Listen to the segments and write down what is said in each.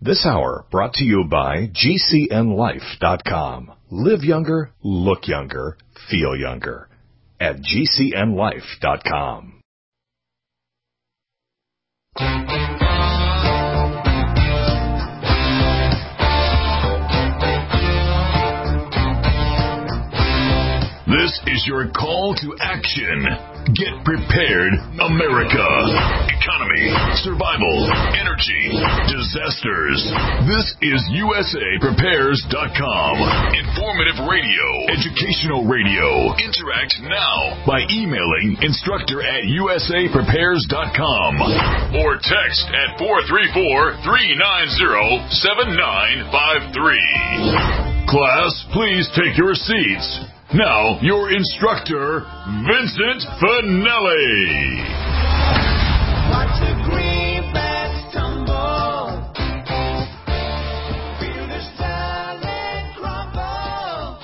This hour brought to you by GCNLife.com. Live younger, look younger, feel younger at GCNLife.com. This is your call to action. Get prepared, America. Economy, survival, energy, disasters. This is USAPrepares.com. Informative radio, educational radio. Interact now by emailing instructor@USAPrepares.com or text at 434-390-7953. Class, please take your seats. Now, your instructor, Vincent Finelli. Watch the greenbacks tumble. Feel the salad crumble.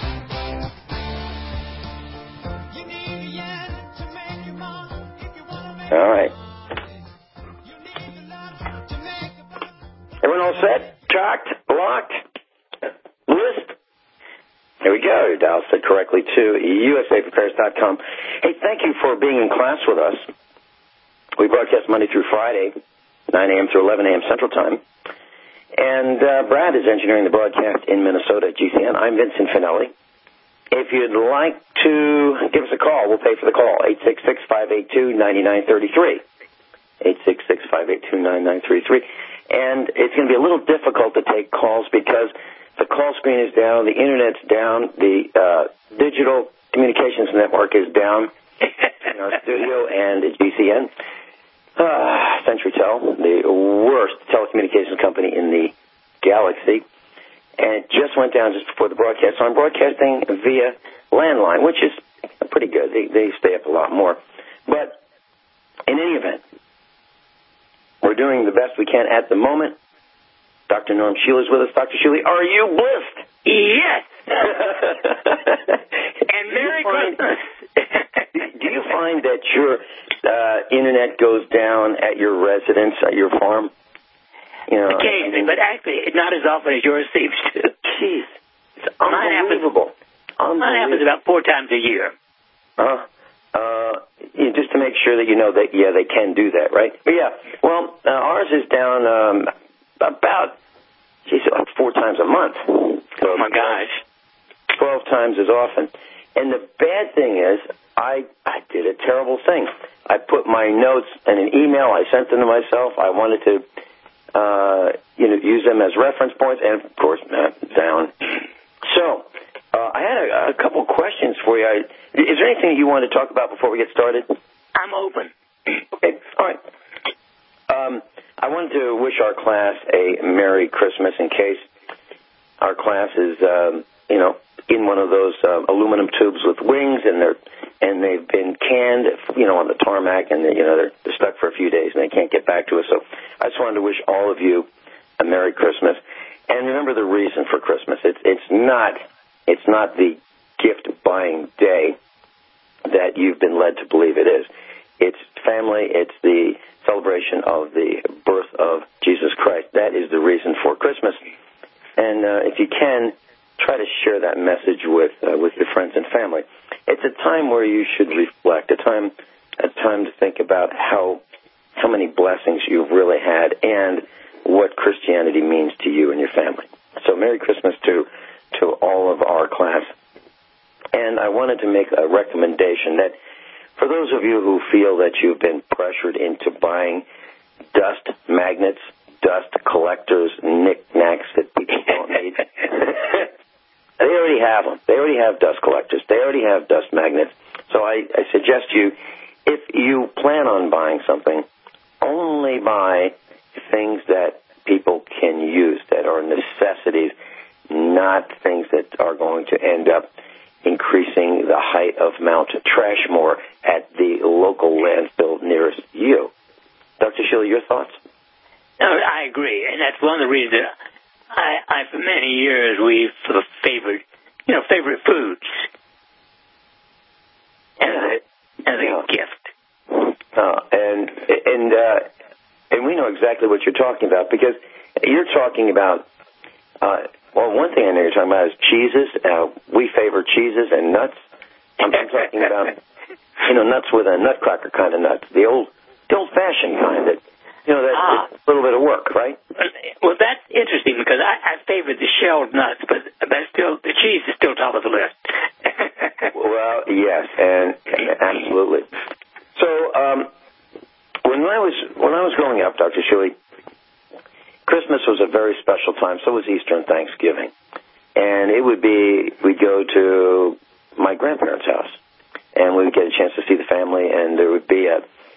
You need a yen to make your mark if you want to make. All right. You need a lot to make a buck. Everyone all set? Cocked? Locked? List? Here we go. Dial set correctly to USAPrepares.com. Hey, thank you for being in class with us. We broadcast Monday through Friday, 9 a.m. through 11 a.m. Central Time. And Brad is engineering the broadcast in Minnesota at GCN. I'm Vincent Finelli. If you'd like to give us a call, we'll pay for the call, 866-582-9933. 866-582-9933. And it's going to be a little difficult to take calls because the call screen is down, the Internet's down, the digital communications network is down in our studio and at GCN. CenturyTel, the worst telecommunications company in the galaxy. And it just went down just before the broadcast. So I'm broadcasting via landline, which is pretty good. They stay up a lot more. But in any event, we're doing the best we can at the moment. Dr. Norm Shealy is with us. Dr. Shealy, are you blissed? Yes. And Merry Christmas. Do you find that your Internet goes down at your residence, at your farm? You know, occasionally, but actually not as often as yours seems to. Jeez. It's unbelievable. Mine happens about 4 times a year. Just to make sure that you know that, yeah, they can do that, right? But yeah, well, ours is down about 4 times a month. So oh, my gosh. 12 times as often. And the bad thing is, I did a terrible thing. I put my notes in an email. I sent them to myself. I wanted to, use them as reference points, and, of course, down. So I had a couple questions for you. Is there anything you want to talk about before we get started? I'm open. Okay, all right. I wanted to wish our class a Merry Christmas in case our class is, in one of those aluminum tubes with wings, and they've been canned, on the tarmac, and they're stuck for a few days and they can't get back to us. So I just wanted to wish all of you a Merry Christmas, and remember the reason for Christmas. It's not the gift buying day that you've been led to believe it is. It's family. It's the celebration of the birth of Jesus Christ. That is the reason for Christmas. And if you can, try to share that message with your friends and family. It's a time where you should reflect, a time to think about how many blessings you've really had and what Christianity means to you and your family. So Merry Christmas to all of our class. And I wanted to make a recommendation that for those of you who feel that you've been pressured into buying dust magnets, dust collectors, knickknacks that people don't need, they already have them. They already have dust collectors. They already have dust magnets. So I suggest if you plan on buying something, only buy things that people can use, that are necessities, not things that are going to end up increasing the height of Mount Trashmore at the local landfill nearest you. Dr. Shealy, your thoughts? No, I agree, and that's one of the reasons that I for many years, we've sort of favored foods as a gift. And we know exactly what you're talking about, because you're talking about, well, one thing I know you're talking about is cheeses. We favor cheeses and nuts. I'm talking about, nuts with a nutcracker kind of nuts, the old-fashioned kind that, that's a little bit of work, right? Well, that's interesting because I favor the shelled nuts, but still, the cheese is still top of the list. Well, yes, and absolutely. So, when I was growing up, Dr. Shuey, Christmas was a very special time. So was Easter and Thanksgiving, and we'd go to my grandparents' house, and we would get a chance to see the family, and there would be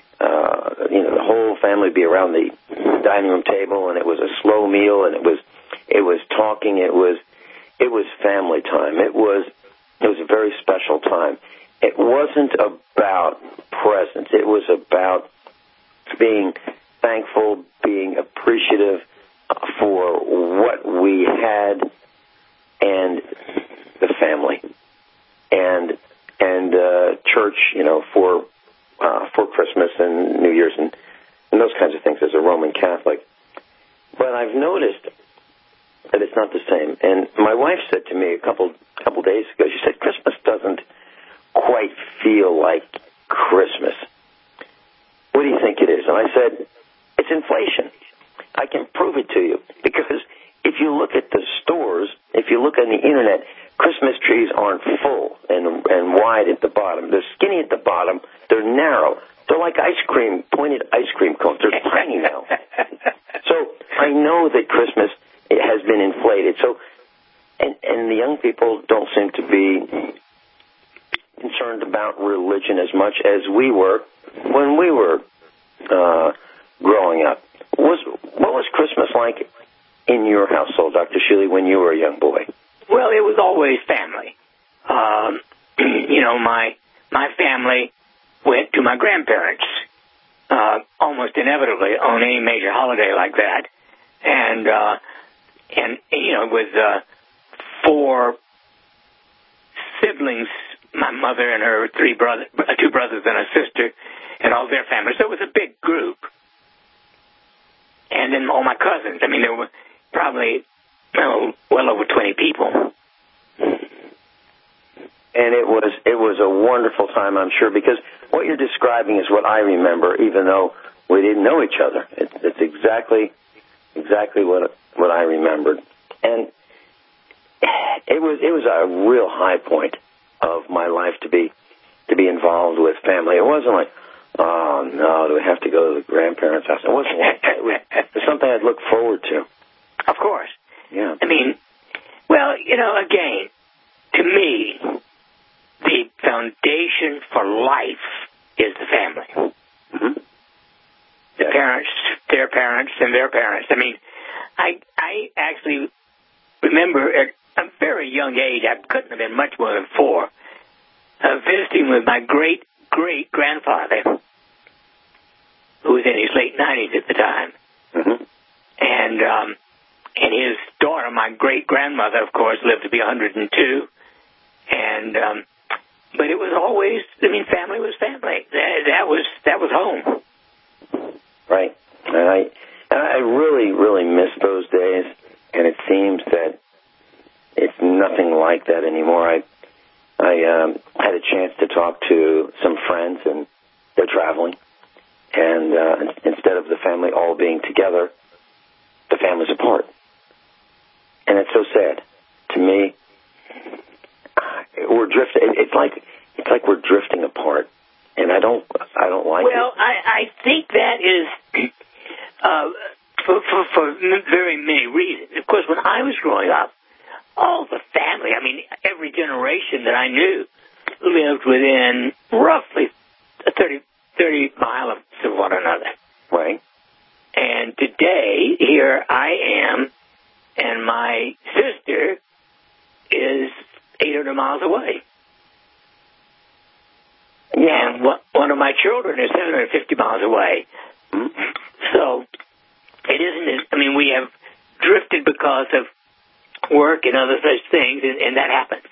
the whole family would be around the dining room table, and it was a slow meal, and it was talking, it was family time. It was a very special time. It wasn't about presents. It was about being thankful, being appreciative for what we had and the family and church, for Christmas and New Year's and those kinds of things as a Roman Catholic. But I've noticed that it's not the same. And my wife said to me a couple days ago, she said, Christmas doesn't quite feel like Christmas. What do you think it is? And I said, it's inflation. I can prove it to you. Because if you look at the stores, if you look on the Internet, Christmas trees aren't full and wide at the bottom. They're skinny at the bottom. They're narrow. They're like pointed ice cream cones. They're tiny now. So I know that Christmas has been inflated. So, and the young people don't seem to be concerned about religion as much as we were when we were growing up. What was Christmas like in your household, Dr. Shuey, when you were a young boy? Well, it was always family. My family went to my grandparents almost inevitably on any major holiday like that, and with 4 siblings, my mother and her 2 brothers and a sister, and all their families. So it was a big group, and then all my cousins. I mean, there were probably well over 20 people. And it was a wonderful time, I'm sure, because what you're describing is what I remember, even though we didn't know each other. It's exactly what I remembered, and it was a real high point of my life to be involved with family. It wasn't like, oh no, do we have to go to the grandparents' house? It wasn't like that. It was something I'd look forward to. Of course. Yeah. I mean, well, again, to me, the foundation for life is the family. Mm-hmm. The parents, their parents, and their parents. I mean, I actually remember at a very young age, I couldn't have been much more than 4, visiting with my great-great-grandfather, who was in his late 90s at the time. Mm-hmm. And his daughter, my great-grandmother, of course, lived to be 102. But it was always, family was family. That was home. Right. And I really, really miss those days, and it seems that it's nothing like that anymore. I had a chance to talk to some friends, and they're traveling. And instead of the family all being together, the family's apart. And it's so sad. To me, we're drifting. It's like we're drifting apart, and I don't like it. Well, I think that is for very many reasons. Of course, when I was growing up, all the family, every generation that I knew lived within roughly 30 miles of one another. Right. And today, here I am, and my sister is 800 miles away. Yeah. And one of my children is 750 miles away. Mm-hmm. So it isn't, we have drifted because of work and other such things, and that happens.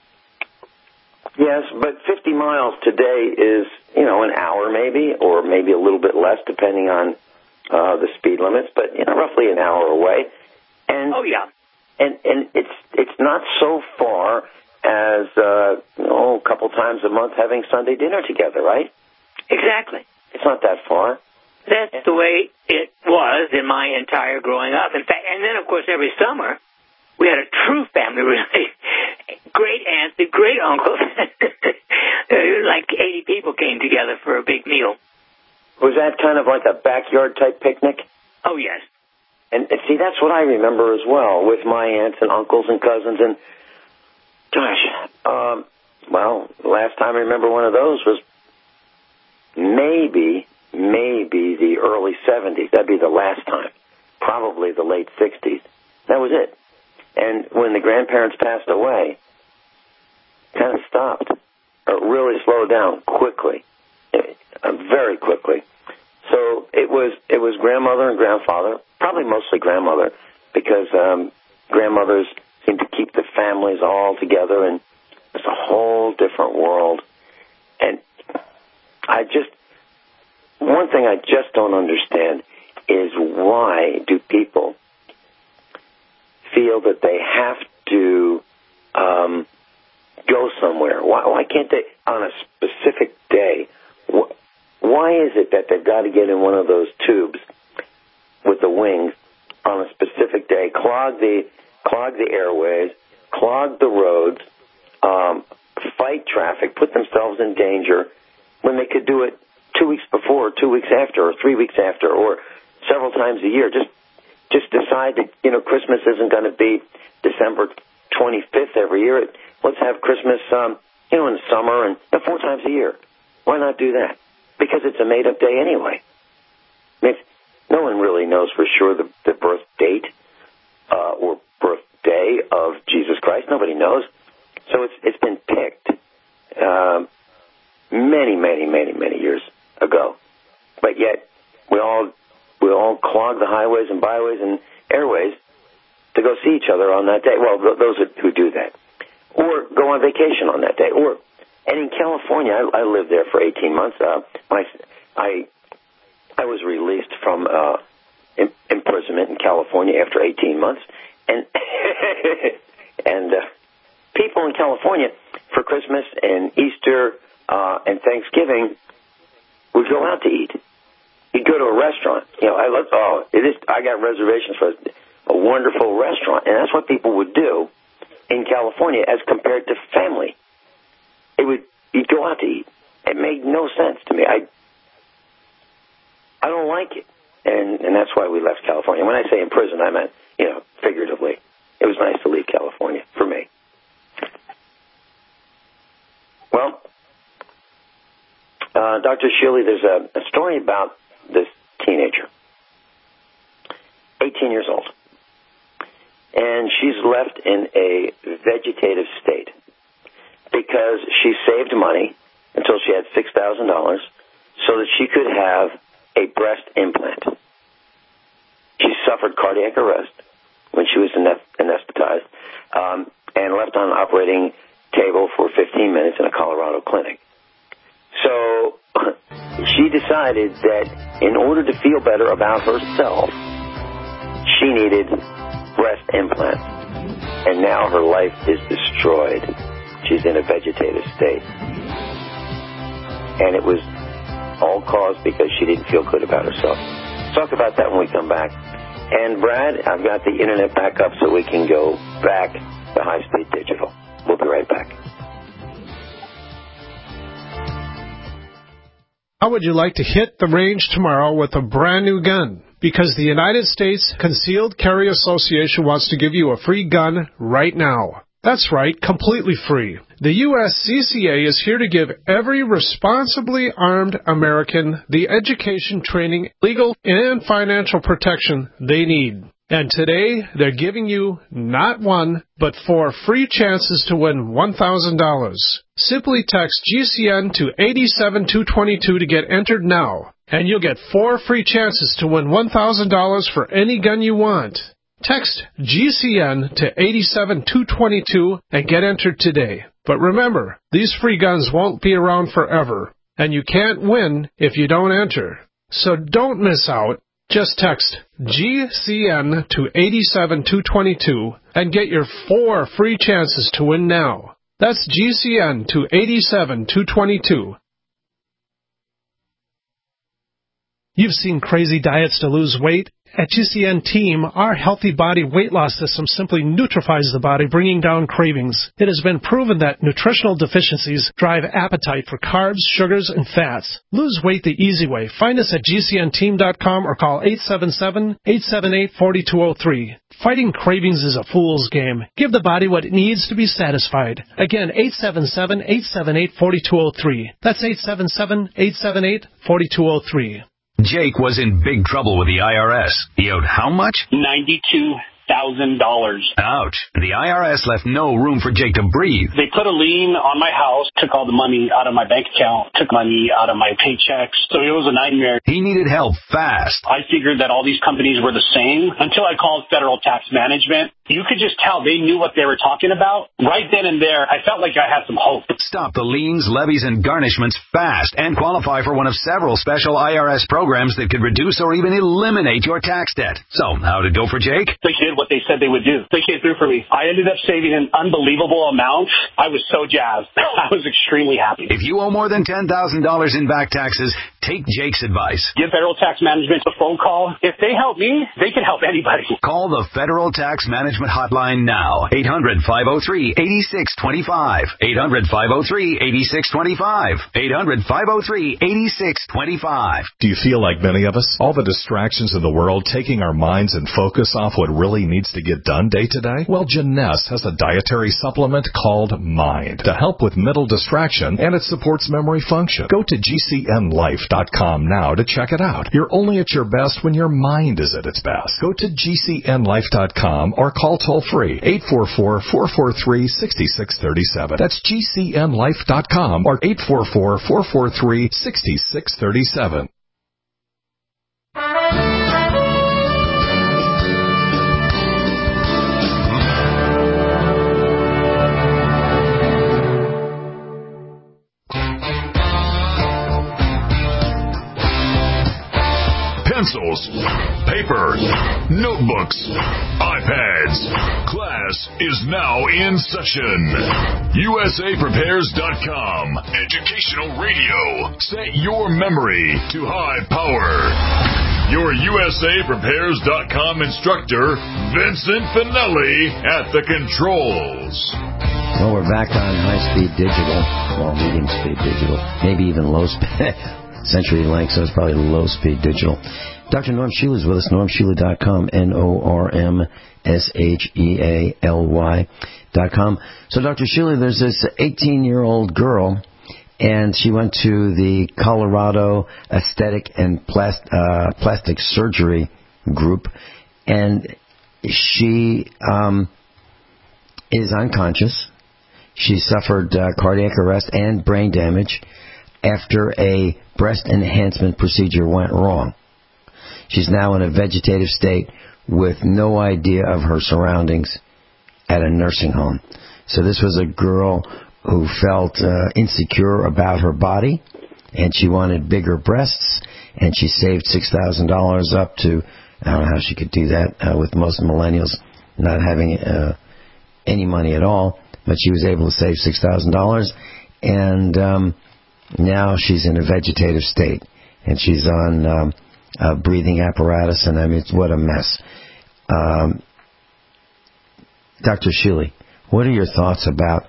Yes, but 50 miles today is, an hour maybe, or maybe a little bit less, depending on the speed limits, but roughly an hour away. And Oh, yeah. and it's not so far as a couple times a month having Sunday dinner together, right? Exactly. It's not that far. That's the way it was in my entire growing up. In fact, and then, of course, every summer, we had a true family, really. Great aunts and great uncles. Like 80 people came together for a big meal. Was that kind of like a backyard-type picnic? Oh, yes. And see, that's what I remember as well, with my aunts and uncles and cousins. And, gosh, the last time I remember one of those was maybe the early 70s. That'd be the last time. Probably the late 60s. That was it. And when the grandparents passed away, it kind of stopped. It really slowed down quickly, very quickly. So it was grandmother and grandfather, probably mostly grandmother, because grandmothers seem to keep the families all together, and it's a whole different world. And one thing I just don't understand is why do people feel that they have to go somewhere? Why can't they, on a specific day, why is it that they've got to get in one of those tubes with the wings on a specific day, clog the airways, clog the roads, fight traffic, put themselves in danger, when they could do it 2 weeks before, 2 weeks after, or 3 weeks after, or several times a year? Just decide that, Christmas isn't going to be December 25th every year. Let's have Christmas, in the summer and 4 times a year. Why not do that? Because it's a made-up day anyway. I mean, no one really knows for sure the birth date or birthday of Jesus Christ. Nobody knows. So it's been picked many years ago. But yet we all clog the highways and byways and airways to go see each other on that day. Well, those who do that. Or go on vacation on that day. And in California, I lived there for 18 months. I was released from imprisonment in California after 18 months. And people in California for Christmas and Easter and Thanksgiving would go out to eat. You'd go to a restaurant. I got reservations for a wonderful restaurant, and that's what people would do in California as compared to family. You'd go out to eat. It made no sense to me. I don't like it, and that's why we left California. When I say in prison, I meant figuratively. It was nice to leave California for me. Well, Dr. Shealy, there's a story about this teenager, 18 years old, and she's left in a vegetative state because she saved money until she had $6,000 so that she could have a breast implant. She suffered cardiac arrest when she was anesthetized and left on an operating table for 15 minutes in a Colorado clinic. So she decided that in order to feel better about herself, she needed breast implants. And now her life is destroyed. She's in a vegetative state. And it was all caused because she didn't feel good about herself. Talk about that when we come back. And Brad, I've got the internet back up so we can go back to high-speed digital. We'll be right back. How would you like to hit the range tomorrow with a brand new gun? Because the United States Concealed Carry Association wants to give you a free gun right now. That's right, completely free. The USCCA is here to give every responsibly armed American the education, training, legal, and financial protection they need. And today, they're giving you not one, but 4 free chances to win $1,000. Simply text GCN to 87222 to get entered now, and you'll get 4 free chances to win $1,000 for any gun you want. Text GCN to 87222 and get entered today. But remember, these free guns won't be around forever, and you can't win if you don't enter. So don't miss out. Just text GCN to 87222 and get your 4 free chances to win now. That's GCN to 87222. You've seen crazy diets to lose weight. At GCN Team, our healthy body weight loss system simply neutralizes the body, bringing down cravings. It has been proven that nutritional deficiencies drive appetite for carbs, sugars, and fats. Lose weight the easy way. Find us at GCNteam.com or call 877-878-4203. Fighting cravings is a fool's game. Give the body what it needs to be satisfied. Again, 877-878-4203. That's 877-878-4203. Jake was in big trouble with the IRS. He owed how much? $92,000. Ouch. The IRS left no room for Jake to breathe. They put a lien on my house, took all the money out of my bank account, took money out of my paychecks. So it was a nightmare. He needed help fast. I figured that all these companies were the same until I called Federal Tax Management. You could just tell they knew what they were talking about. Right then and there, I felt like I had some hope. Stop the liens, levies, and garnishments fast and qualify for one of several special IRS programs that could reduce or even eliminate your tax debt. So, how'd it go for Jake? They did what they said they would do. They came through for me. I ended up saving an unbelievable amount. I was so jazzed. I was extremely happy. If you owe more than $10,000 in back taxes, take Jake's advice. Give Federal Tax Management a phone call. If they help me, they can help anybody. Call the Federal Tax Management hotline now. 800-503-8625. 800-503-8625. 800-503-8625. Do you feel like many of us? All the distractions in the world taking our minds and focus off what really needs to get done day to day? Well, Janess has a dietary supplement called Mind to help with mental distraction, and it supports memory function. Go to GCNlife.com now to check it out. You're only at your best when your mind is at its best. Go to GCNlife.com or call toll-free 844-443-6637. That's GCNlife.com or 844-443-6637. Pencils, paper, notebooks, iPads. Class is now in session. USAPrepares.com. Educational radio. Set your memory to high power. Your USAPrepares.com instructor, Vincent Finelli, at the controls. Well, we're back on high-speed digital, well, medium-speed digital, maybe even low-speed. CenturyLink, so it's probably low-speed digital. Dr. Norm Shealy is with us, normshealy.com, NORMSHEALY.com. So, Dr. Shealy, there's this 18-year-old girl, and she went to the Colorado Aesthetic and Plastic Surgery group, and she is unconscious. She suffered cardiac arrest and brain damage after a breast enhancement procedure went wrong. She's now in a vegetative state with no idea of her surroundings at a nursing home. So this was a girl who felt insecure about her body, and she wanted bigger breasts, and she saved $6,000 up to, I don't know how she could do that with most millennials not having any money at all, but she was able to save $6,000, and now she's in a vegetative state, and she's on a breathing apparatus, and I mean, what a mess. Dr. Shealy, what are your thoughts about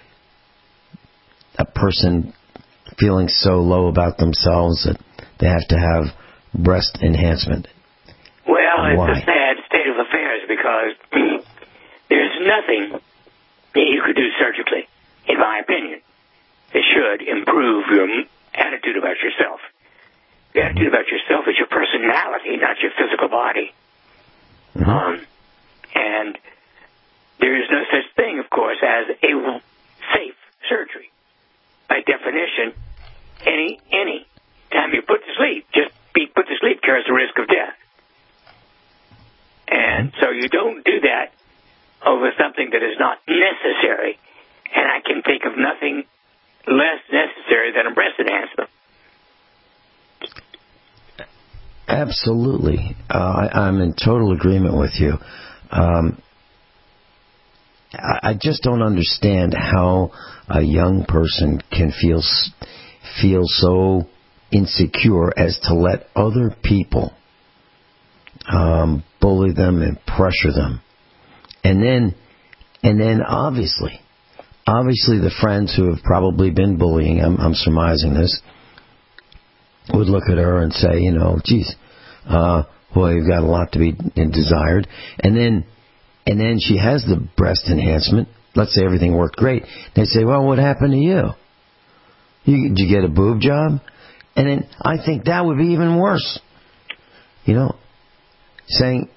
a person feeling so low about themselves that they have to have breast enhancement? Well, Why? it's a sad state of affairs because there's nothing that you could do surgically, in my opinion, that should improve your attitude about yourself. The attitude about yourself is your personality, not your physical body. Mm-hmm. And there is no such thing, of course, as a safe surgery. By definition, any time you're put to sleep, just being put to sleep carries the risk of death. And so you don't do that over something that is not necessary. And I can think of nothing less necessary than a breast enhancement. Absolutely. I'm in total agreement with you. I just don't understand how a young person can feel so insecure as to let other people bully them and pressure them. And then obviously the friends who have probably been bullying, I'm surmising this, would look at her and say, geez, boy, you've got a lot to be desired. And then she has the breast enhancement. Let's say everything worked great. They say, well, what happened to you? Did you get a boob job? And then I think that would be even worse. Saying,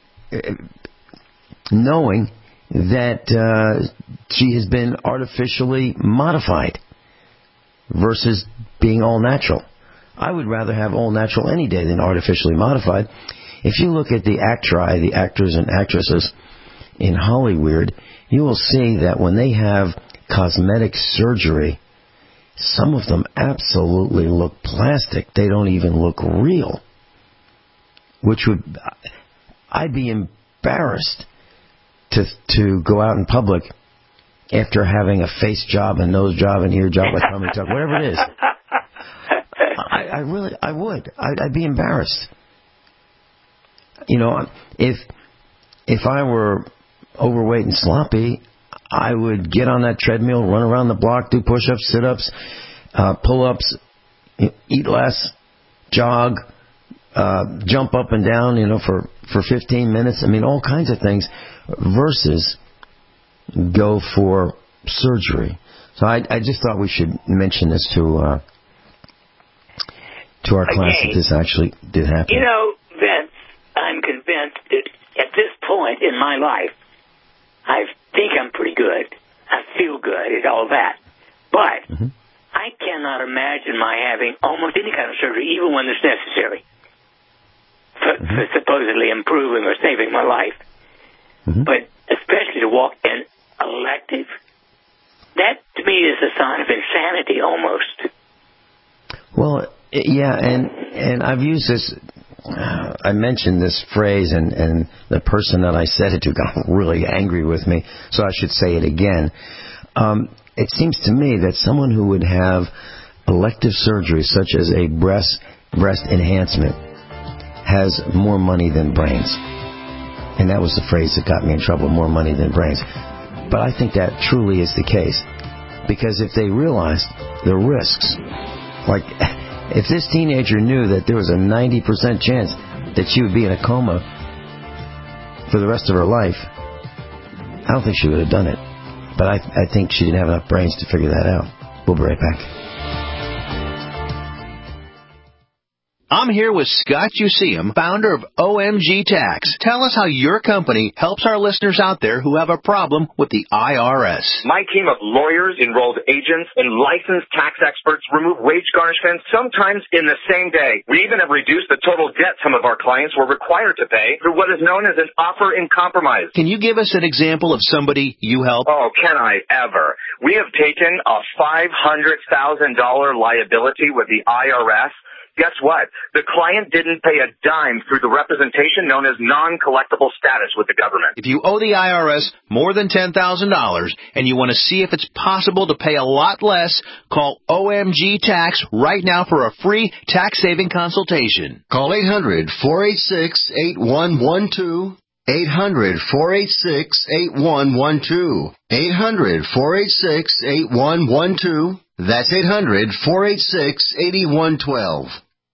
knowing that she has been artificially modified versus being all natural. I would rather have all natural any day than artificially modified. If you look at the actors and actresses in Hollywood, you will see that when they have cosmetic surgery, some of them absolutely look plastic. They don't even look real. I'd be embarrassed to go out in public after having a face job, a nose job, an ear job, a tummy job, whatever it is. I would. I'd be embarrassed. If I were overweight and sloppy, I would get on that treadmill, run around the block, do push-ups, sit-ups, pull-ups, eat less, jog, jump up and down, for 15 minutes. All kinds of things, versus go for surgery. So I just thought we should mention this to our class that this actually did happen. Vince, I'm convinced that at this point in my life, I think I'm pretty good. I feel good and all that. But I cannot imagine my having almost any kind of surgery, even when it's necessary, for supposedly improving or saving my life. But especially to walk in elective, that to me is a sign of insanity almost. Well, yeah, and I've used this. I mentioned this phrase, and the person that I said it to got really angry with me, so I should say it again. It seems to me that someone who would have elective surgery, such as a breast enhancement, has more money than brains. And that was the phrase that got me in trouble, more money than brains. But I think that truly is the case. Because if they realized the risks, like if this teenager knew that there was a 90% chance that she would be in a coma for the rest of her life, I don't think she would have done it. But I think she didn't have enough brains to figure that out. We'll be right back. I'm here with Scott Useum, founder of OMG Tax. Tell us how your company helps our listeners out there who have a problem with the IRS. My team of lawyers, enrolled agents, and licensed tax experts remove wage garnishments sometimes in the same day. We even have reduced the total debt some of our clients were required to pay through what is known as an offer in compromise. Can you give us an example of somebody you help? Oh, can I ever? We have taken a $500,000 liability with the IRS. Guess what? The client didn't pay a dime through the representation known as non-collectible status with the government. If you owe the IRS more than $10,000 and you want to see if it's possible to pay a lot less, call OMG Tax right now for a free tax-saving consultation. Call 800-486-8112. 800-486-8112. 800-486-8112. That's 800-486-8112.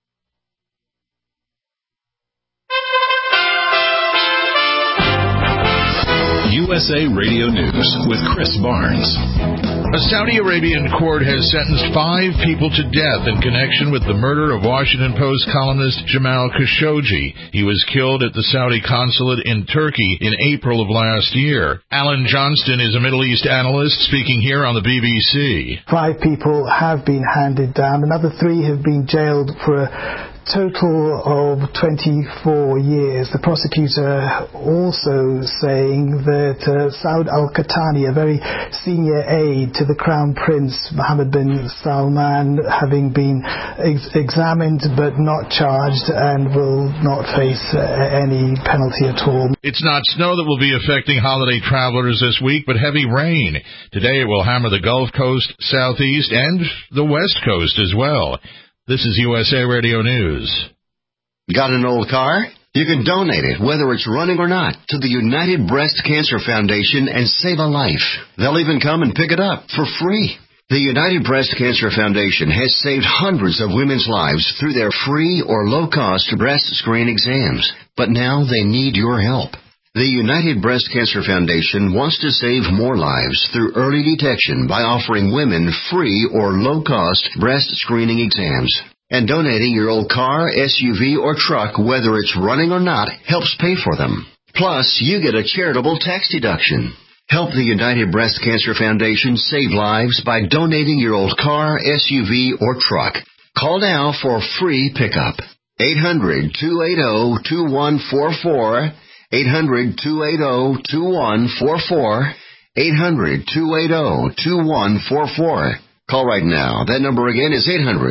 USA Radio News with Chris Barnes. A Saudi Arabian court has sentenced 5 people to death in connection with the murder of Washington Post columnist Jamal Khashoggi. He was killed at the Saudi consulate in Turkey in April of last year. Alan Johnston is a Middle East analyst speaking here on the BBC. 5 people have been handed down. Another 3 have been jailed for a total of 24 years. The prosecutor also saying that Saud Al-Qahtani, a very senior aide to the Crown Prince Mohammed bin Salman, having been examined but not charged and will not face any penalty at all. It's not snow that will be affecting holiday travelers this week, but heavy rain. Today it will hammer the Gulf Coast, Southeast, and the West Coast as well. This is USA Radio News. Got an old car? You can donate it, whether it's running or not, to the United Breast Cancer Foundation and save a life. They'll even come and pick it up for free. The United Breast Cancer Foundation has saved hundreds of women's lives through their free or low-cost breast screen exams. But now they need your help. The United Breast Cancer Foundation wants to save more lives through early detection by offering women free or low-cost breast screening exams. And donating your old car, SUV, or truck, whether it's running or not, helps pay for them. Plus, you get a charitable tax deduction. Help the United Breast Cancer Foundation save lives by donating your old car, SUV, or truck. Call now for free pickup. 800-280-2144. 800-280-2144. 800-280-2144. Call right now. That number again is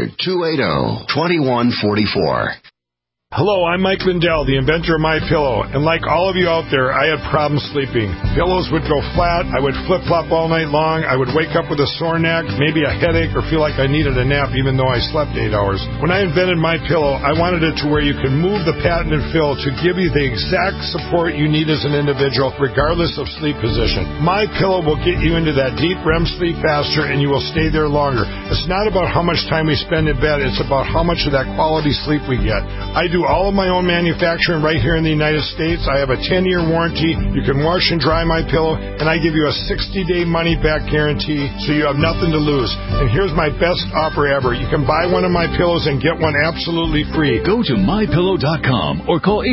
800-280-2144. Hello, I'm Mike Lindell, the inventor of MyPillow, and like all of you out there, I had problems sleeping. Pillows would go flat, I would flip-flop all night long, I would wake up with a sore neck, maybe a headache, or feel like I needed a nap even though I slept 8 hours. When I invented MyPillow, I wanted it to where you can move the patented fill to give you the exact support you need as an individual, regardless of sleep position. MyPillow will get you into that deep REM sleep faster, and you will stay there longer. It's not about how much time we spend in bed, it's about how much of that quality sleep we get. I do all of my own manufacturing right here in the United States. I have a 10-year warranty. You can wash and dry MyPillow, and I give you a 60-day money-back guarantee, so you have nothing to lose. And here's my best offer ever. You can buy one of my pillows and get one absolutely free. Go to MyPillow.com or call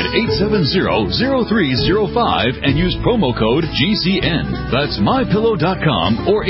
800-870-0305 and use promo code GCN. That's MyPillow.com or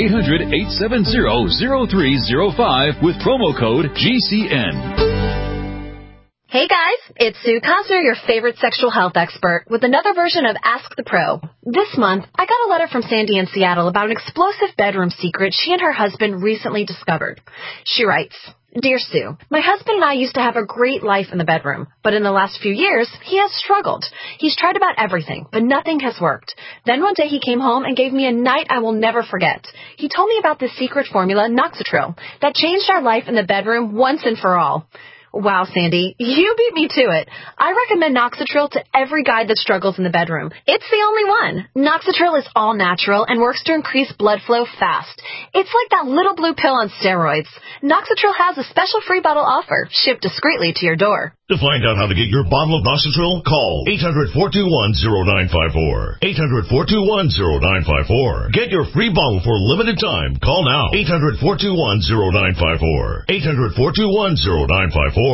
800-870-0305 with promo code GCN. Hey guys, it's Sue Cosner, your favorite sexual health expert, with another version of Ask the Pro. This month, I got a letter from Sandy in Seattle about an explosive bedroom secret she and her husband recently discovered. She writes, Dear Sue, my husband and I used to have a great life in the bedroom, but in the last few years, he has struggled. He's tried about everything, but nothing has worked. Then one day he came home and gave me a night I will never forget. He told me about this secret formula, Noxitril, that changed our life in the bedroom once and for all. Wow, Sandy, you beat me to it. I recommend Noxitril to every guy that struggles in the bedroom. It's the only one. Noxitril is all natural and works to increase blood flow fast. It's like that little blue pill on steroids. Noxitril has a special free bottle offer, shipped discreetly to your door. To find out how to get your bottle of Noxitril, call 800-421-0954. 800-421-0954. Get your free bottle for a limited time. Call now. 800-421-0954. 800-421-0954.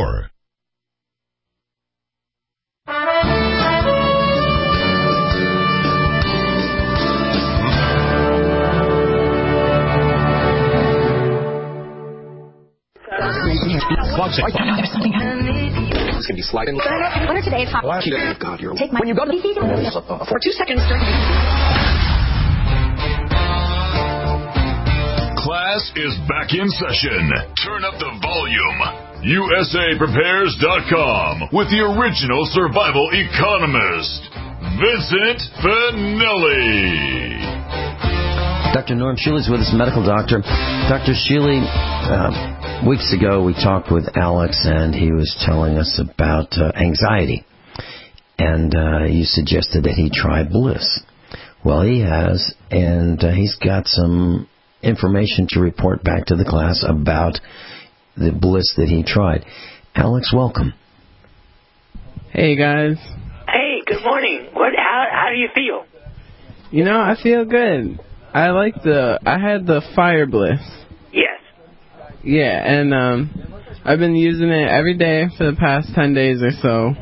It's going to be sliding. What are today's hot? God, you're take my. When you go to the for 2 seconds. Class is back in session. Turn up the volume. USAPrepares.com with the original survival economist, Vincent Finelli. Dr. Norm Shealy is with us, medical doctor. Dr. Shealy, weeks ago we talked with Alex, and he was telling us about anxiety. And you suggested that he try Bliss. Well, he has, and he's got some information to report back to the class about the Bliss that he tried. Alex, welcome. Hey, guys. Hey, good morning. How do you feel? You know, I feel good. I had the Fire Bliss. Yes. Yeah, and I've been using it every day for the past 10 days or so.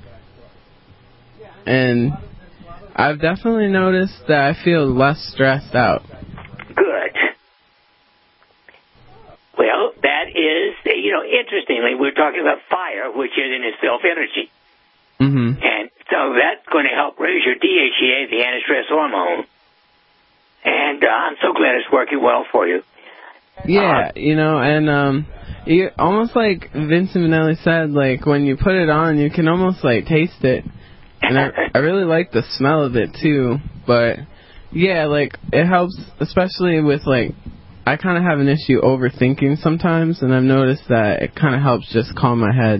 And I've definitely noticed that I feel less stressed out. Good. Well, that is a interestingly, we're talking about fire, which is in itself energy. Mm-hmm. And so that's going to help raise your DHEA, the anti-stress hormone. And I'm so glad it's working well for you. Yeah, and you, almost like Vincent Minnelli said, like, when you put it on, you can almost, like, taste it. And I really like the smell of it, too. But, yeah, like, it helps, especially with, like, I kind of have an issue overthinking sometimes, and I've noticed that it kind of helps just calm my head.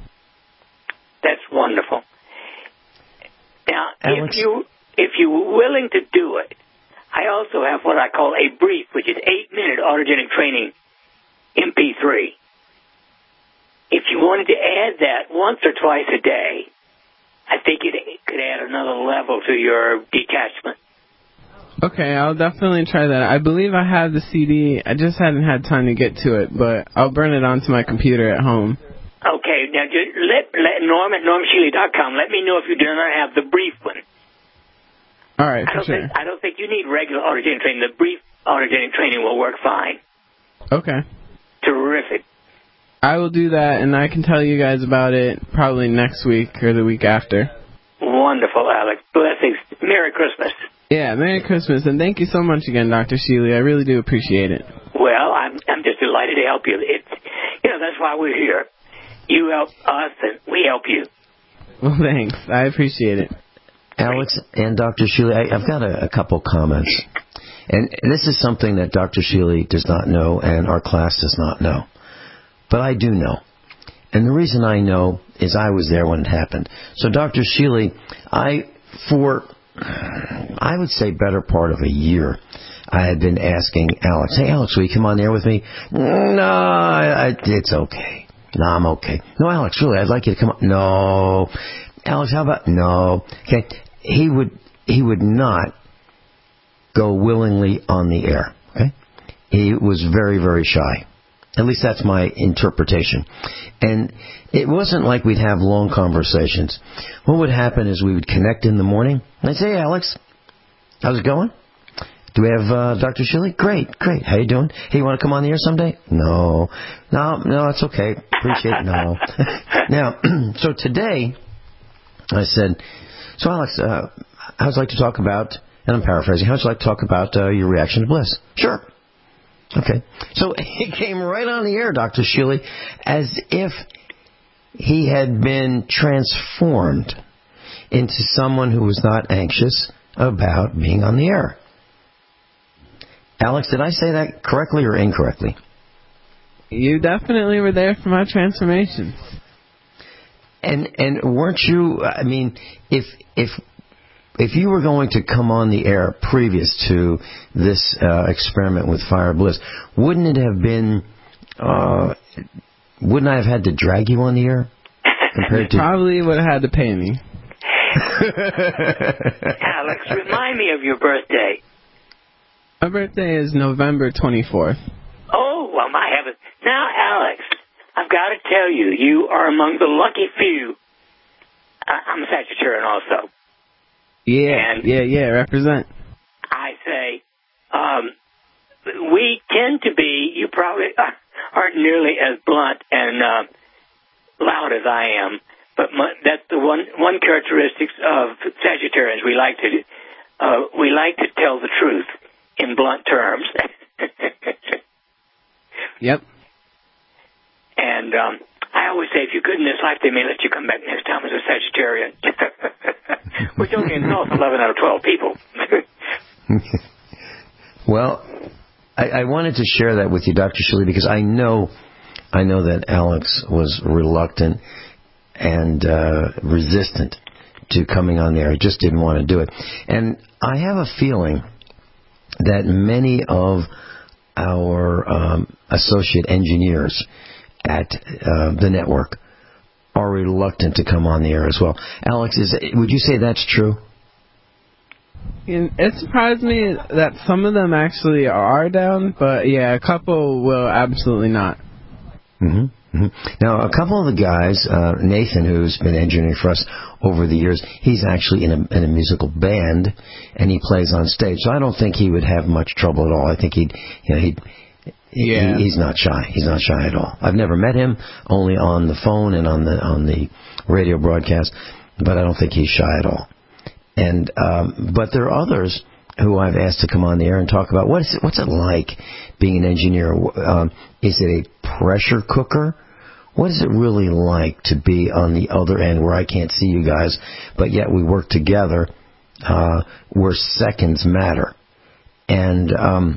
That's wonderful. Now, Alex? if you're willing to do it, I also have what I call a brief, which is 8-minute autogenic training MP3. If you wanted to add that once or twice a day, I think it could add another level to your detachment. Okay, I'll definitely try that. I believe I have the CD. I just hadn't had time to get to it, but I'll burn it onto my computer at home. Okay, now just let Norm at normshealy.com. Let me know if you do not have the brief one. All right, for sure. I don't think you need regular autogenic training. The brief autogenic training will work fine. Okay. Terrific. I will do that, and I can tell you guys about it probably next week or the week after. Wonderful, Alex. Blessings. Merry Christmas. Yeah, Merry Christmas, and thank you so much again, Dr. Shealy. I really do appreciate it. Well, I'm just delighted to help you. That's why we're here. You help us, and we help you. Well, thanks. I appreciate it. Alex and Dr. Shealy, I've got a couple comments. And this is something that Dr. Shealy does not know and our class does not know. But I do know. And the reason I know is I was there when it happened. So, Dr. Shealy, for I would say better part of a year, I had been asking Alex, hey, Alex, will you come on the air with me? No, it's okay. No, I'm okay. No, Alex, really, I'd like you to come on. No. Alex, how about? No. Okay. He would not go willingly on the air. Okay. He was very, very shy. At least that's my interpretation. And it wasn't like we'd have long conversations. What would happen is we would connect in the morning. And I'd say, hey, Alex, how's it going? Do we have Dr. Shealy? Great. How you doing? Hey, you want to come on the air someday? No, that's okay. Appreciate it. No. Now, so today, I said, so Alex, how'd you like to talk about, and I'm paraphrasing, how'd you like to talk about your reaction to bliss? Sure. Okay. So he came right on the air, Dr. Shealy, as if he had been transformed into someone who was not anxious about being on the air. Alex, did I say that correctly or incorrectly? You definitely were there for my transformation. And weren't you, I mean, if you were going to come on the air previous to this experiment with Fire Bliss, wouldn't it have been, wouldn't I have had to drag you on the air? Compared to probably would have had to pay me. Alex, remind me of your birthday. My birthday is November 24th. Oh, well, my heavens. Now, Alex, I've got to tell you, you are among the lucky few. I'm a Sagittarian also. Yeah, represent. I say, we tend to be, you probably aren't nearly as blunt and loud as I am, but that's the one characteristic of Sagittarians. We like to tell the truth in blunt terms. Yep. And I always say, if you could in this life, they may let you come back next time as a Sagittarian. Which only insults 11 out of 12 people. Well, I wanted to share that with you, Dr. Shealy, because I know that Alex was reluctant and resistant to coming on there. He just didn't want to do it. And I have a feeling that many of our associate engineers at the network are reluctant to come on the air as well. Alex, would you say that's true? It surprised me that some of them actually are down, but yeah, a couple will absolutely not. Mm-hmm. Now, a couple of the guys, Nathan, who's been engineering for us over the years, he's actually in a musical band, and he plays on stage. So I don't think he would have much trouble at all. I think he'd He's not shy. He's not shy at all. I've never met him, only on the phone and on the radio broadcast, but I don't think he's shy at all. And but there are others who I've asked to come on the air and talk about what's it like being an engineer. Is it a pressure cooker? What is it really like to be on the other end where I can't see you guys, but yet we work together where seconds matter? And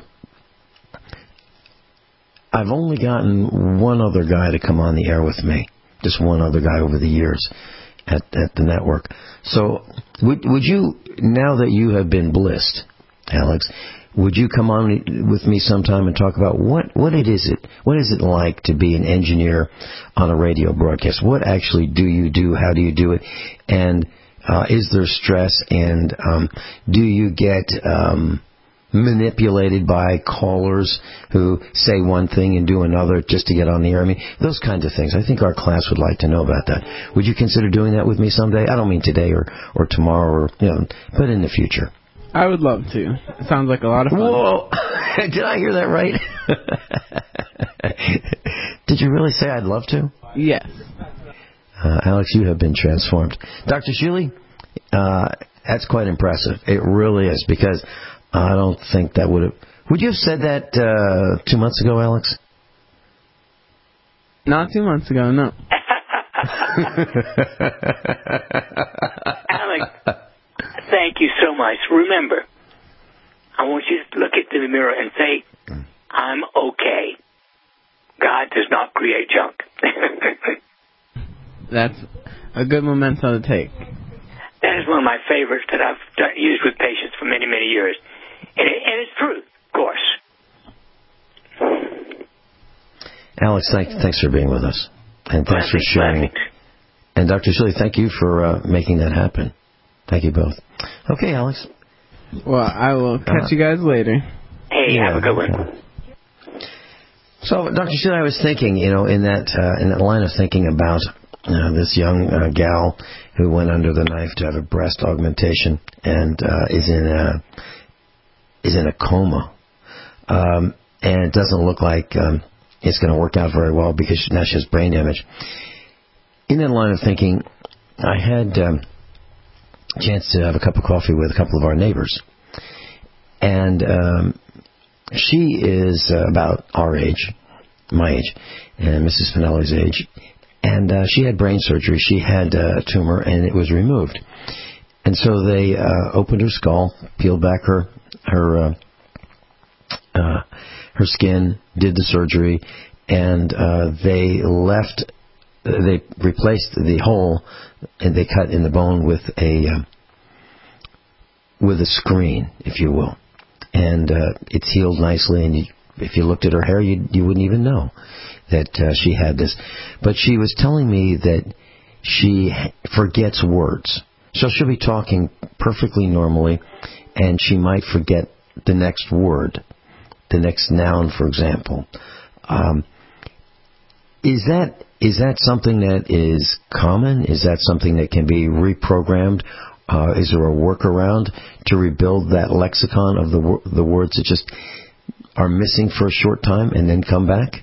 I've only gotten one other guy to come on the air with me, just one other guy over the years at the network. So would you, now that you have been blissed, Alex, would you come on with me sometime and talk about what is it like to be an engineer on a radio broadcast? What actually do you do? How do you do it? And is there stress? And do you get manipulated by callers who say one thing and do another just to get on the air? I mean, those kinds of things. I think our class would like to know about that. Would you consider doing that with me someday? I don't mean today or tomorrow, but in the future. I would love to. It sounds like a lot of fun. Whoa! Did I hear that right? Did you really say I'd love to? Yes. Alex, you have been transformed. Dr. Sheely, that's quite impressive. It really is, because I don't think that would have... Would you have said that 2 months ago, Alex? Not 2 months ago, no. Alex, thank you so much. Remember, I want you to look into the mirror and say, I'm okay. God does not create junk. That's a good memento to take. That is one of my favorites that I've used with patients for many, many years. And it's true, of course. Alex, thanks for being with us. And thanks for sharing. And Dr. Sheely, thank you for making that happen. Thank you both. Okay, Alex. Well, I will catch you guys later. Hey, have a good one. So, Dr. Sheely, I was thinking, in that line of thinking about this young gal who went under the knife to have a breast augmentation and is in a coma, and it doesn't look like it's going to work out very well because now she has brain damage. In that line of thinking, I had a chance to have a cup of coffee with a couple of our neighbors, and she is about our age, my age, and Mrs. Spinelli's age, and she had brain surgery. She had a tumor, and it was removed. And so they opened her skull, peeled back her skin, did the surgery, and they replaced the hole, and they cut in the bone with a screen, if you will. And it's healed nicely, and if you looked at her hair, you wouldn't even know that she had this. But she was telling me that she forgets words. So she'll be talking perfectly normally, and she might forget the next word, the next noun, for example. Is that something that is common? Is that something that can be reprogrammed? Is there a workaround to rebuild that lexicon of the words that just are missing for a short time and then come back?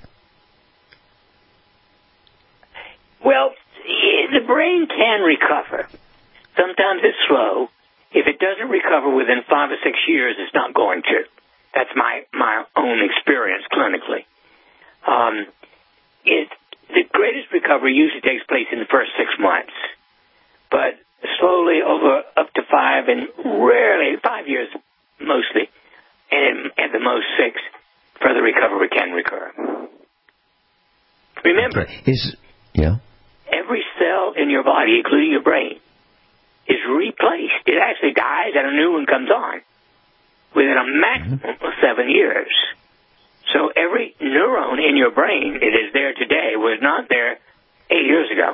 Well, the brain can recover. Sometimes it's slow. If it doesn't recover within 5 or 6 years, it's not going to. That's my own experience clinically. The greatest recovery usually takes place in the first 6 months, but slowly over up to 5 and rarely 5 years mostly, and at the most 6, further recovery can recur. Remember, every cell in your body, including your brain, is replaced. It actually dies and a new one comes on within a maximum of 7 years. So every neuron in your brain that is there today was not there 8 years ago.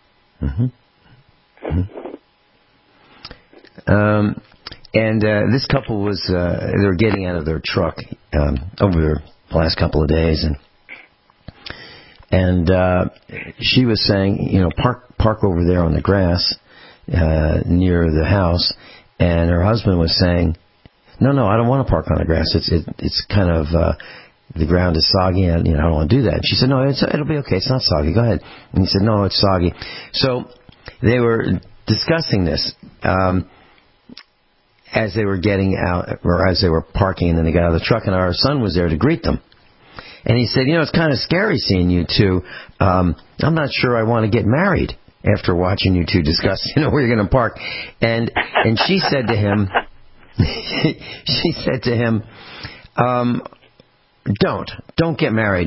And this couple was, they were getting out of their truck over the last couple of days, and she was saying, park over there on the grass near the house, and her husband was saying, no, I don't want to park on the grass. It's kind of the ground is soggy, and I don't want to do that. She said, no, it'll be okay. It's not soggy. Go ahead. And he said, no, it's soggy. So they were discussing this as they were getting out, or as they were parking, and then they got out of the truck, and our son was there to greet them. And he said, it's kind of scary seeing you two. I'm not sure I want to get married after watching you two discuss, where you're going to park. And she said to him, don't get married.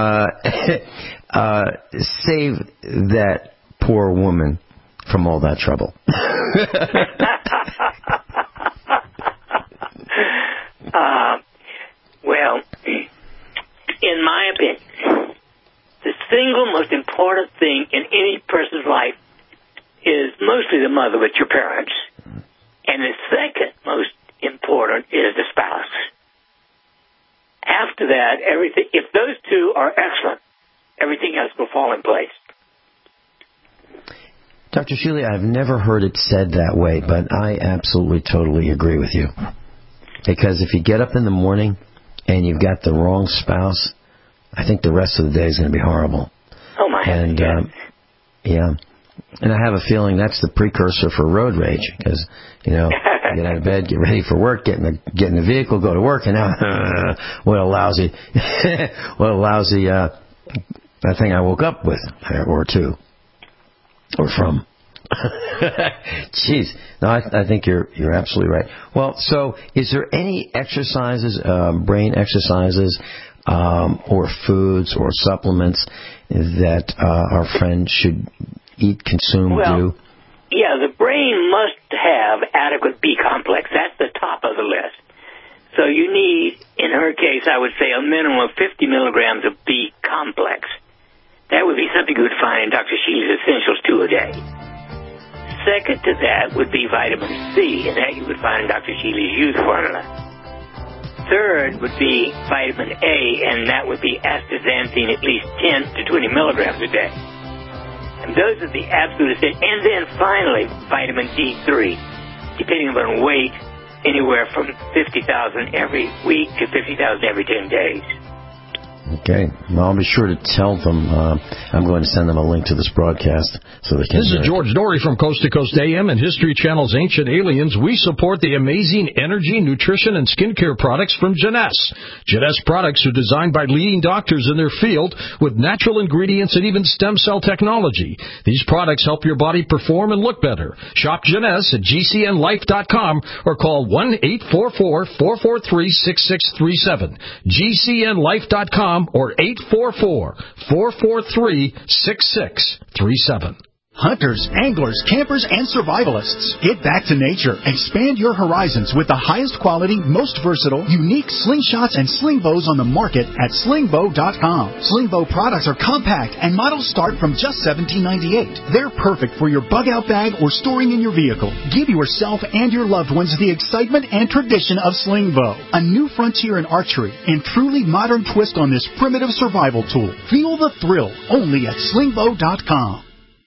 Save that poor woman from all that trouble. Well, in my opinion, the single most important thing in any person's life is mostly the mother with your parents. And the second most important is the spouse. After that, everything, if those two are excellent, everything else will fall in place. Dr. Shealy, I've never heard it said that way, but I absolutely, totally agree with you. Because if you get up in the morning and you've got the wrong spouse, I think the rest of the day is going to be horrible. Oh, my And, heavens, yeah. And I have a feeling that's the precursor for road rage, because, get out of bed, get ready for work, get in the vehicle, go to work, and now, what a lousy thing I woke up with, or two, or from. Jeez. No, I think you're absolutely right. Well, so is there any exercises, brain exercises, or foods or supplements that our friend should eat, consume, do? Yeah, the brain must have adequate B complex. That's the top of the list. So you need, in her case, I would say a minimum of 50 milligrams of B complex. That would be something you would find in Dr. Shealy's Essentials 2 a day. Second to that would be vitamin C, and that you would find in Dr. Shealy's Youth Formula. Third would be vitamin A, and that would be astaxanthin at least 10 to 20 milligrams a day. And those are the absolute essentials. And then finally, vitamin D3, depending on weight, anywhere from 50,000 every week to 50,000 every 10 days. Okay. Well, I'll be sure to tell them. I'm going to send them a link to this broadcast so they can. This is George Dory from Coast to Coast AM and History Channel's Ancient Aliens. We support the amazing energy, nutrition, and skincare products from Jeunesse. Jeunesse products are designed by leading doctors in their field with natural ingredients and even stem cell technology. These products help your body perform and look better. Shop Jeunesse at GCNlife.com or call 1-844-443-6637. GCNlife.com or 844-443-6637. Hunters, anglers, campers, and survivalists. Get back to nature. Expand your horizons with the highest quality, most versatile, unique slingshots and sling bows on the market at slingbow.com. Slingbow products are compact and models start from just $17.98. They're perfect for your bug-out bag or storing in your vehicle. Give yourself and your loved ones the excitement and tradition of Slingbow, a new frontier in archery and truly modern twist on this primitive survival tool. Feel the thrill only at slingbow.com.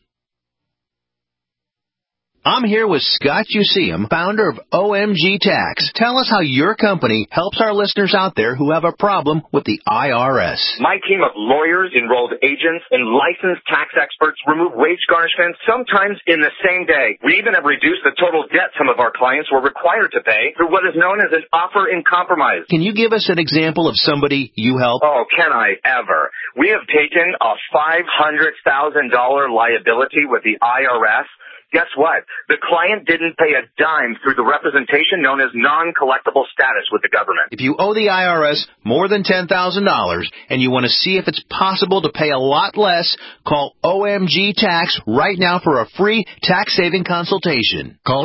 I'm here with Scott Useum, founder of OMG Tax. Tell us how your company helps our listeners out there who have a problem with the IRS. My team of lawyers, enrolled agents, and licensed tax experts remove wage garnishments sometimes in the same day. We even have reduced the total debt some of our clients were required to pay through what is known as an offer in compromise. Can you give us an example of somebody you help? Oh, can I ever? We have taken a $500,000 liability with the IRS. Guess what? The client didn't pay a dime through the representation known as non-collectible status with the government. If you owe the IRS more than $10,000 and you want to see if it's possible to pay a lot less, call OMG Tax right now for a free tax-saving consultation. Call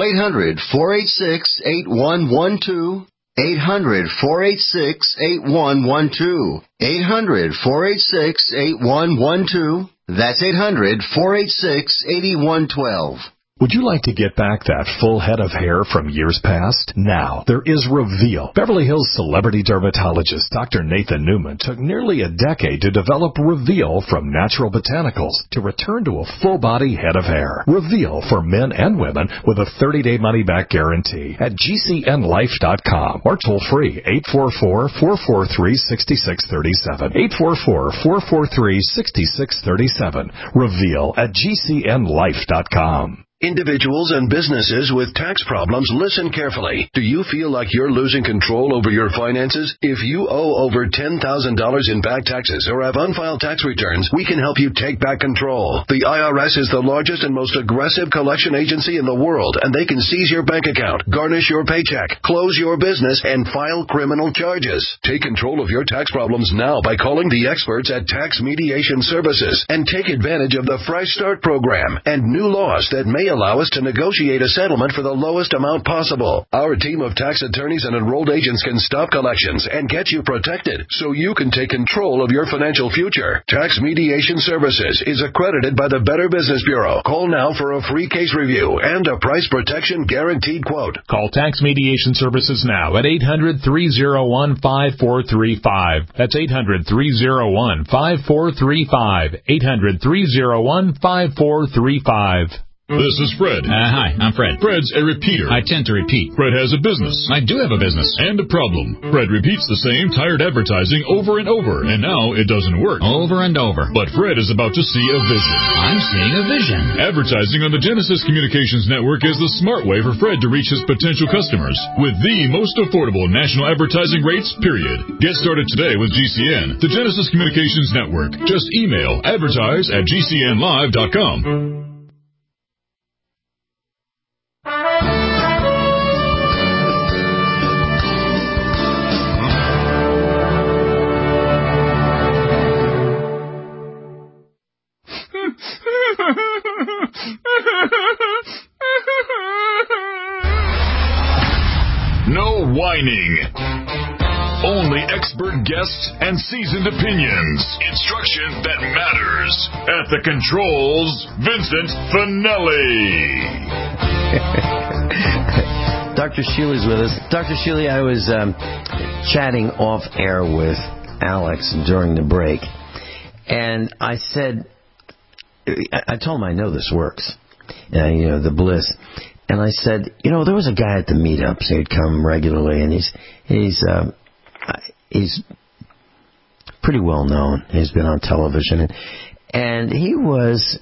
800-486-8112. 800-486-8112. 800-486-8112. That's 800-486-8112. Would you like to get back that full head of hair from years past? Now, there is Reveal. Beverly Hills celebrity dermatologist Dr. Nathan Newman took nearly a decade to develop Reveal from natural botanicals to return to a full-body head of hair. Reveal for men and women with a 30-day money-back guarantee at GCNlife.com or toll-free 844-443-6637. 844-443-6637. Reveal at GCNlife.com. Individuals and businesses with tax problems, listen carefully. Do you feel like you're losing control over your finances? If you owe over $10,000 in back taxes or have unfiled tax returns, we can help you take back control. The IRS is the largest and most aggressive collection agency in the world, and they can seize your bank account, garnish your paycheck, close your business, and file criminal charges. Take control of your tax problems now by calling the experts at Tax Mediation Services and take advantage of the Fresh Start program and new laws that may allow us to negotiate a settlement for the lowest amount possible. Our team of tax attorneys and enrolled agents can stop collections and get you protected so you can take control of your financial future. Tax Mediation Services is accredited by the Better Business Bureau. Call now for a free case review and a price protection guaranteed quote. Call Tax Mediation Services now at 800-301-5435. That's 800-301-5435. 800-301-5435. This is Fred. Hi, I'm Fred. Fred's a repeater. I tend to repeat. Fred has a business. I do have a business. And a problem. Fred repeats the same tired advertising over and over, and now it doesn't work. Over and over. But Fred is about to see a vision. I'm seeing a vision. Advertising on the Genesis Communications Network is the smart way for Fred to reach his potential customers with the most affordable national advertising rates, period. Get started today with GCN, the Genesis Communications Network. Just email advertise@gcnlive.com. No whining. Only expert guests and seasoned opinions. Instruction that matters. At the controls, Vincent Finelli. Dr. Shealy's with us. Dr. Shealy, I was chatting off air with Alex during the break, and I said, I told him I know this works, the Bliss. And I said, there was a guy at the meetups. He'd come regularly, and he's pretty well known. He's been on television, and he was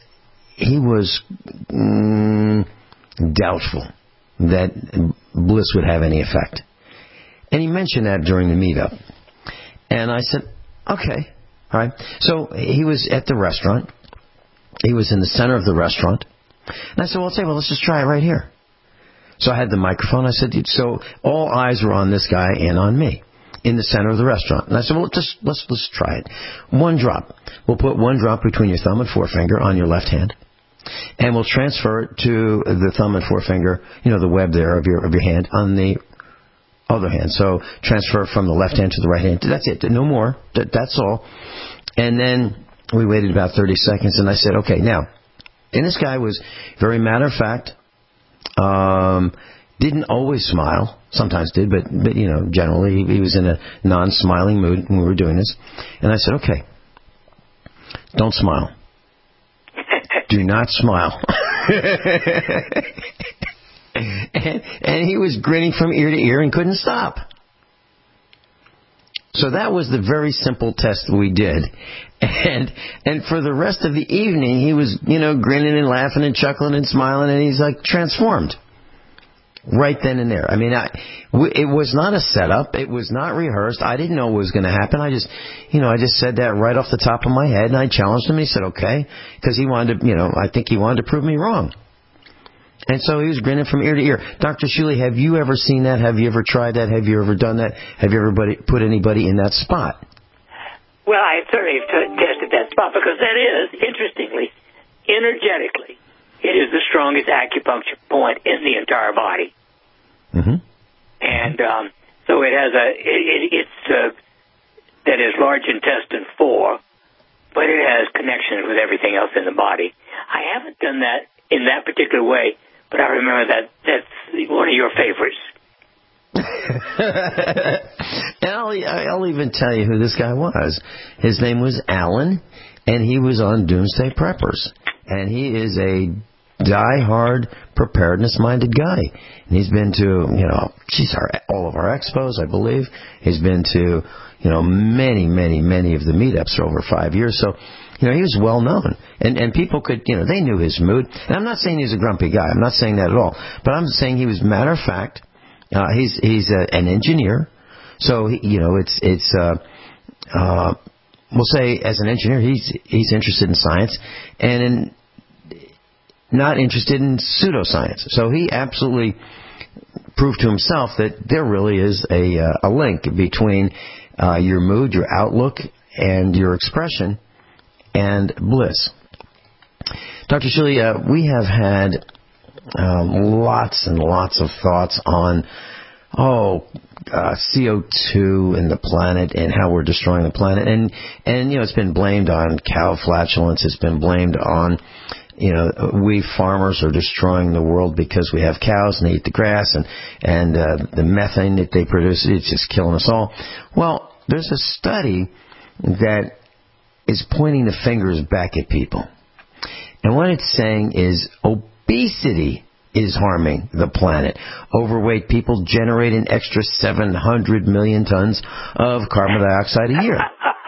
doubtful that Bliss would have any effect. And he mentioned that during the meetup. And I said, okay, all right. So he was at the restaurant. He was in the center of the restaurant. And I said, well, let's just try it right here. So I had the microphone. I said, so all eyes were on this guy and on me in the center of the restaurant. And I said, well, let's try it. One drop. We'll put one drop between your thumb and forefinger on your left hand. And we'll transfer it to the thumb and forefinger, the web there of your hand on the other hand. So transfer from the left hand to the right hand. That's it. No more. That's all. And then we waited about 30 seconds, and I said, okay, now, and this guy was very matter of fact, didn't always smile, sometimes did, but generally he was in a non-smiling mood when we were doing this. And I said, okay, don't smile. Do not smile. and he was grinning from ear to ear and couldn't stop. So that was the very simple test we did. And for the rest of the evening, he was, grinning and laughing and chuckling and smiling, and he's like transformed right then and there. I mean, it was not a setup. It was not rehearsed. I didn't know what was going to happen. I just said that right off the top of my head, and I challenged him. He said, okay, because he wanted to, I think he wanted to prove me wrong. And so he was grinning from ear to ear. Dr. Shealy, have you ever seen that? Have you ever tried that? Have you ever done that? Have you ever put anybody in that spot? Well, I certainly have tested that spot because that is, interestingly, energetically, it is the strongest acupuncture point in the entire body. Mm-hmm. And so it has that is large intestine 4, but it has connections with everything else in the body. I haven't done that in that particular way, but I remember that's one of your favorites. I'll even tell you who this guy was. His name was Alan, and he was on Doomsday Preppers. And he is a die-hard, preparedness-minded guy. And he's been to, all of our expos, I believe. He's been to, many, many, many of the meetups for over 5 years. So, he was well known. And people could, they knew his mood. And I'm not saying he's a grumpy guy. I'm not saying that at all. But I'm saying he was matter of fact. He's an engineer. So, we'll say as an engineer, he's interested in science and not interested in pseudoscience. So he absolutely proved to himself that there really is a link between your mood, your outlook, and your expression and bliss. Dr. Shilley, we have had lots and lots of thoughts on CO2 and the planet and how we're destroying the planet. And it's been blamed on cow flatulence. It's been blamed on, we farmers are destroying the world because we have cows and they eat the grass and the methane that they produce, it's just killing us all. Well, there's a study that is pointing the fingers back at people. And what it's saying is obesity is harming the planet. Overweight people generate an extra 700 million tons of carbon dioxide a year.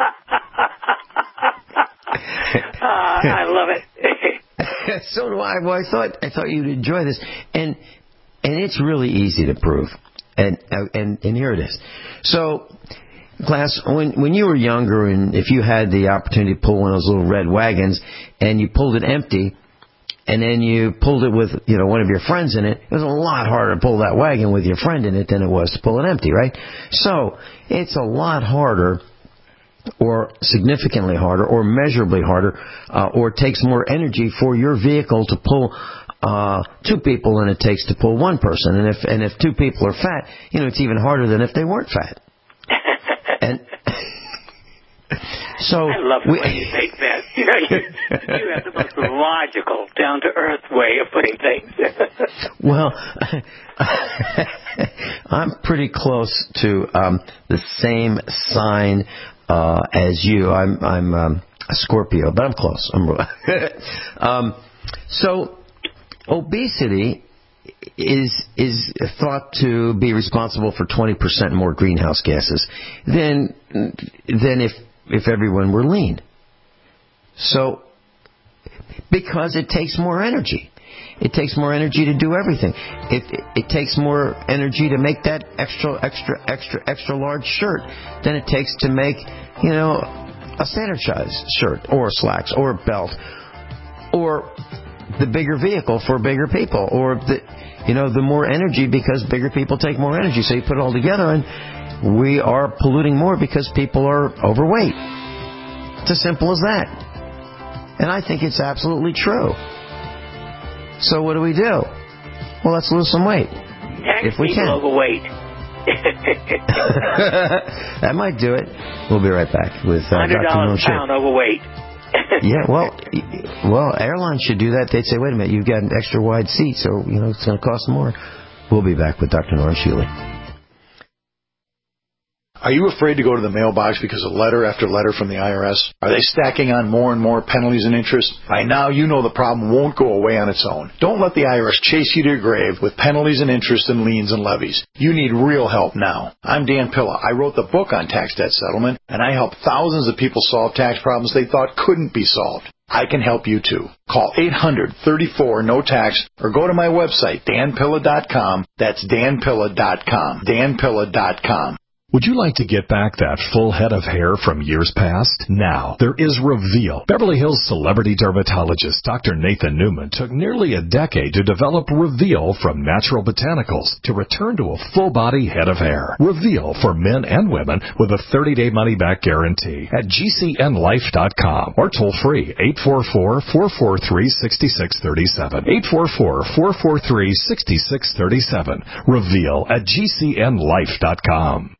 I love it. So do I. Well, I thought you'd enjoy this, and it's really easy to prove. And here it is. So, class, when you were younger, and if you had the opportunity to pull one of those little red wagons, and you pulled it empty, and then you pulled it with, one of your friends in it, it was a lot harder to pull that wagon with your friend in it than it was to pull it empty, right? So, it's a lot harder, or significantly harder, or measurably harder, or takes more energy for your vehicle to pull two people than it takes to pull one person. And if two people are fat, it's even harder than if they weren't fat. And so I love the way you take that. You have the most logical, down-to-earth way of putting things. Well, I'm pretty close to the same sign as you. I'm a Scorpio, but I'm close. So obesity is thought to be responsible for 20% more greenhouse gases than if everyone were lean. So, because it takes more energy. It takes more energy to do everything. It takes more energy to make that extra large shirt than it takes to make, a standard size shirt or slacks or a belt or the bigger vehicle for bigger people or the more energy because bigger people take more energy. So you put it all together and we are polluting more because people are overweight. It's as simple as that. And I think it's absolutely true. So what do? Well, let's lose some weight. If we can. Overweight. That might do it. We'll be right back with Dr. $100 a pound overweight. Yeah, well, airlines should do that. They'd say, wait a minute, you've got an extra wide seat, so, it's going to cost more. We'll be back with Dr. Norm Shealy. Are you afraid to go to the mailbox because of letter after letter from the IRS? Are they stacking on more and more penalties and interest? By now, you know the problem won't go away on its own. Don't let the IRS chase you to your grave with penalties and interest and liens and levies. You need real help now. I'm Dan Pilla. I wrote the book on tax debt settlement, and I help thousands of people solve tax problems they thought couldn't be solved. I can help you too. Call 800-34-NO-TAX or go to my website, danpilla.com. That's danpilla.com. danpilla.com. Would you like to get back that full head of hair from years past? Now, there is Reveal. Beverly Hills celebrity dermatologist Dr. Nathan Newman took nearly a decade to develop Reveal from natural botanicals to return to a full-body head of hair. Reveal for men and women with a 30-day money-back guarantee at GCNlife.com or toll-free 844-443-6637. 844-443-6637. Reveal at GCNlife.com.